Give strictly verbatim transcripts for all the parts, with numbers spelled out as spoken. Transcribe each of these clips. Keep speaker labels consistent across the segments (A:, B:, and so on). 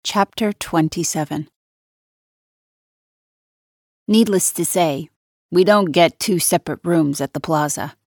A: Chapter twenty-seven. Needless to say, we don't get two separate rooms at the plaza.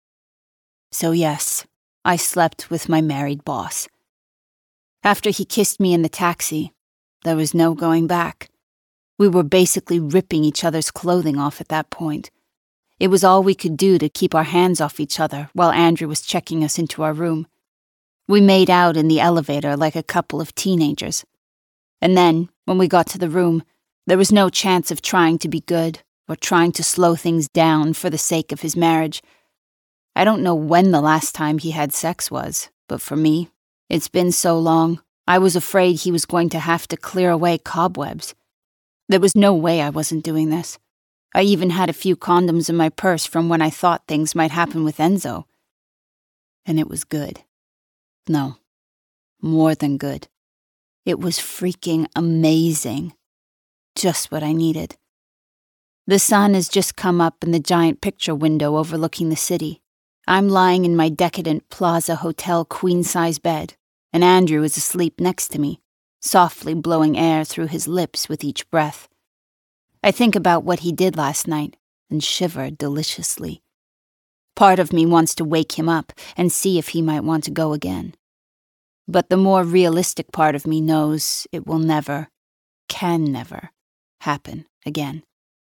A: So yes, I slept with my married boss. After he kissed me in the taxi, there was no going back. We were basically ripping each other's clothing off at that point. It was all we could do to keep our hands off each other while Andrew was checking us into our room. We made out in the elevator like a couple of teenagers. And then, when we got to the room, there was no chance of trying to be good or trying to slow things down for the sake of his marriage. I don't know when the last time he had sex was, but for me, it's been so long, I was afraid he was going to have to clear away cobwebs. There was no way I wasn't doing this. I even had a few condoms in my purse from when I thought things might happen with Enzo. And it was good. No, more than good. It was freaking amazing. Just what I needed. The sun has just come up in the giant picture window overlooking the city. I'm lying in my decadent Plaza Hotel queen-size bed, and Andrew is asleep next to me, softly blowing air through his lips with each breath. I think about what he did last night and shiver deliciously. Part of me wants to wake him up and see if he might want to go again. But the more realistic part of me knows it will never, can never, happen again.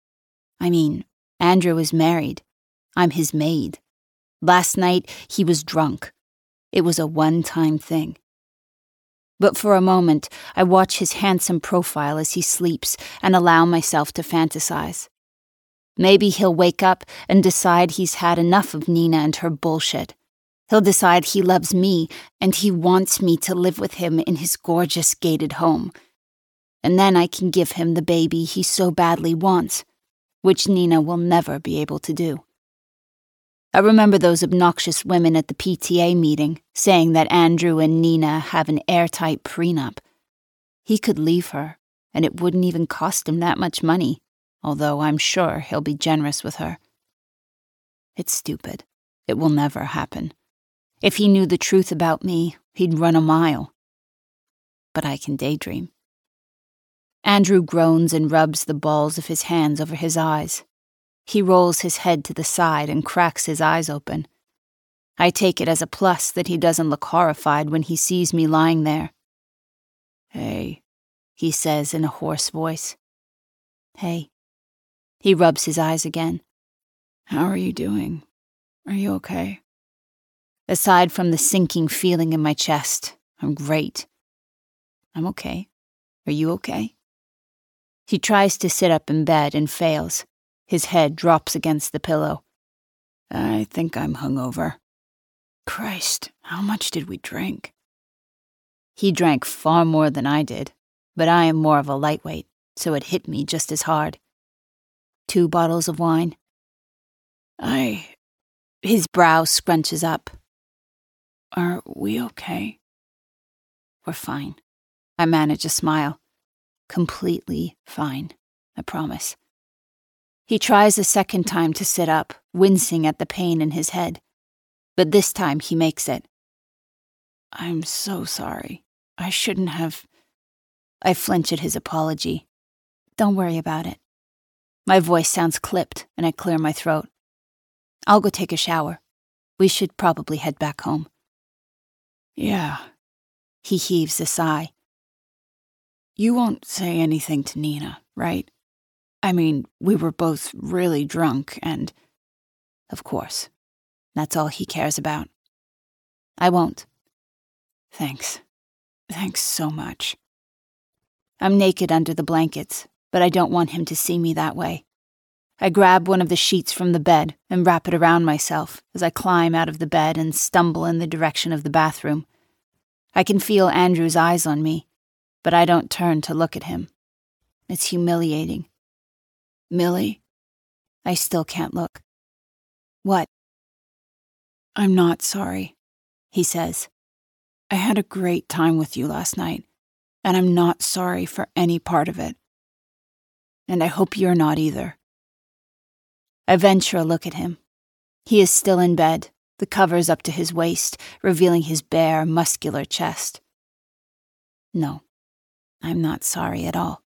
A: I mean, Andrew is married. I'm his maid. Last night, he was drunk. It was a one-time thing. But for a moment, I watch his handsome profile as he sleeps and allow myself to fantasize. Maybe he'll wake up and decide he's had enough of Nina and her bullshit. He'll decide he loves me and he wants me to live with him in his gorgeous gated home. And then I can give him the baby he so badly wants, which Nina will never be able to do. I remember those obnoxious women at the P T A meeting saying that Andrew and Nina have an airtight prenup. He could leave her, and it wouldn't even cost him that much money, although I'm sure he'll be generous with her. It's stupid. It will never happen. If he knew the truth about me, he'd run a mile. But I can daydream. Andrew groans and rubs the balls of his hands over his eyes. He rolls his head to the side and cracks his eyes open. I take it as a plus that he doesn't look horrified when he sees me lying there. "Hey," he says in a hoarse voice. "Hey." He rubs his eyes again. "How are you doing? Are you okay?" Aside from the sinking feeling in my chest, I'm great. I'm okay. Are you okay? He tries to sit up in bed and fails. His head drops against the pillow. "I think I'm hungover." "Christ, how much did we drink?" He drank far more than I did, but I am more of a lightweight, so it hit me just as hard. Two bottles of wine. I... His brow scrunches up. "Are we okay?" "We're fine." I manage a smile. Completely fine, I promise. He tries a second time to sit up, wincing at the pain in his head. But this time he makes it. "I'm so sorry. I shouldn't have..." I flinch at his apology. "Don't worry about it." My voice sounds clipped, and I clear my throat. "I'll go take a shower. We should probably head back home." "Yeah." He heaves a sigh. "You won't say anything to Nina, right? I mean, we were both really drunk and..." "Of course. That's all he cares about." "I won't." "Thanks. Thanks so much." I'm naked under the blankets, but I don't want him to see me that way. I grab one of the sheets from the bed and wrap it around myself as I climb out of the bed and stumble in the direction of the bathroom. I can feel Andrew's eyes on me, but I don't turn to look at him. It's humiliating. "Millie?" I still can't look. "What?" "I'm not sorry," he says. "I had a great time with you last night, and I'm not sorry for any part of it. And I hope you're not either." I venture a look at him. He is still in bed, the covers up to his waist, revealing his bare, muscular chest. No, I'm not sorry at all.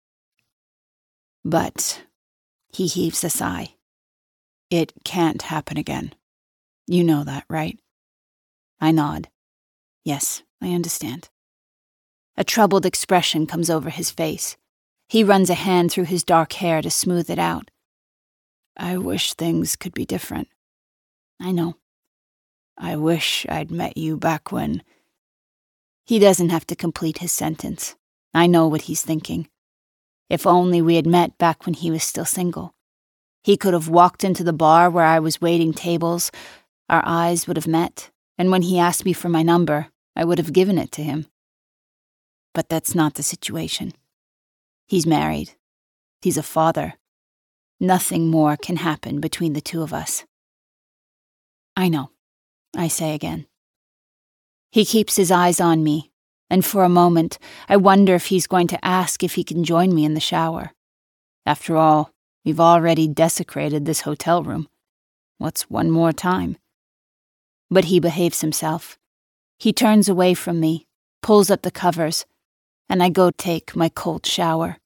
A: But he heaves a sigh. It can't happen again. You know that, right? I nod. Yes, I understand. A troubled expression comes over his face. He runs a hand through his dark hair to smooth it out. I wish things could be different. I know. I wish I'd met you back when... He doesn't have to complete his sentence. I know what he's thinking. If only we had met back when he was still single. He could have walked into the bar where I was waiting tables. Our eyes would have met, and when he asked me for my number, I would have given it to him. But that's not the situation. He's married. He's a father. Nothing more can happen between the two of us. I know, I say again. He keeps his eyes on me, and for a moment, I wonder if he's going to ask if he can join me in the shower. After all, we've already desecrated this hotel room. What's one more time? But he behaves himself. He turns away from me, pulls up the covers, and I go take my cold shower.